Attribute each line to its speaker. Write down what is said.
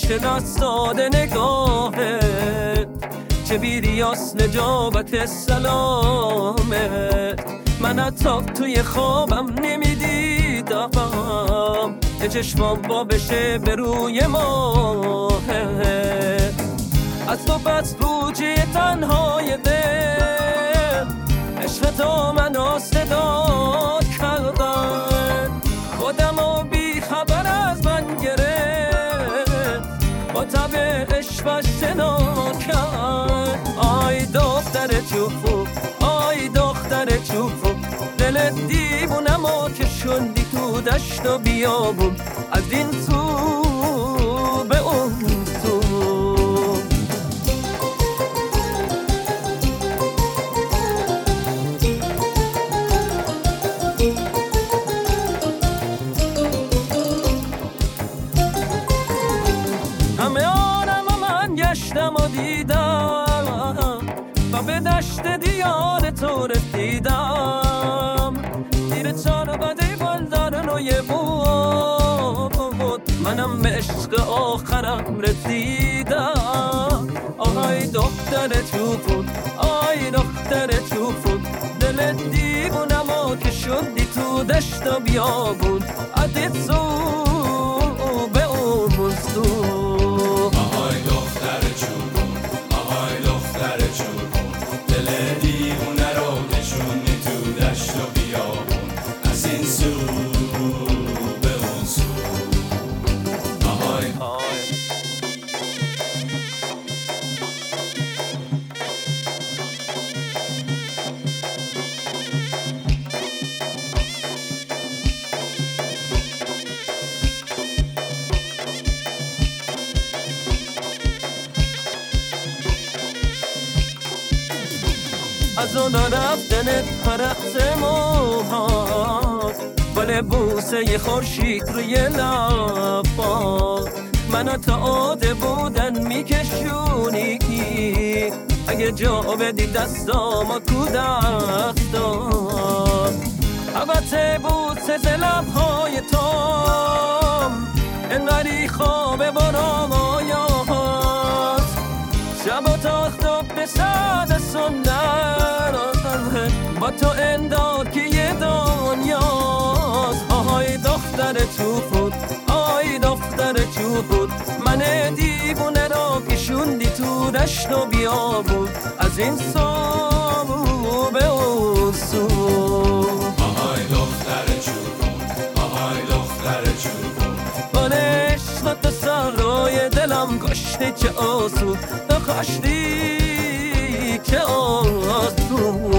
Speaker 1: چقدر ساده نگاهت، چه بیریاس نجابت سلامت. من حتی توی خوابم نمیدیدم که چشمام با بشه به روی ماهت. از تو پس بوجه تنهای دل، عشق تو منو صدا کردن. خودم و بی خبر از من گرفت، با تب عشقش شنا کرد. آی دختر چوفو، آی دختر چوفو، دلت دیوونمو که شندی تو دشت و بیابون، از این تو به اون تو. همه آنم من گشتم و دیدم و به دشت دیار تو رسیدم. زیر چار بده بلدارن و یه بود، منم به عشق آخرم رسیدم. آی دختر چوبون، آی دختر چوبون، دل دیوونمو که شدی تو دشت و بیابون، عدد سو به اون سو.
Speaker 2: آهای دختر چوبون، آهای دختر چوبون، دل دیوونه رو نشونی تو دشت و بیابون، از این سو به اون سو. آهای
Speaker 1: از اون رفتنت پرخت موهات، بله بوسه خورشید روی لبات، منو تا عاده بودن میکشونی. اگه جا بدی دستامو تو دستات، حبت بوسه ز لبهای تو، انقدری خواب برامایات. شب و تاختاب به ساده سندر، با تو انداد که یه دنیاست. آهای دختر چوبود، آی دختر چوبود، من دیوونه را کشوندی تو دشت و بیابون، از این سو به اون سو.
Speaker 2: آهای دختر چوبون، آهای دختر چوبون،
Speaker 1: با عشق تو سرای دلم کشتی چه آسون، تو کشتی چه آسون.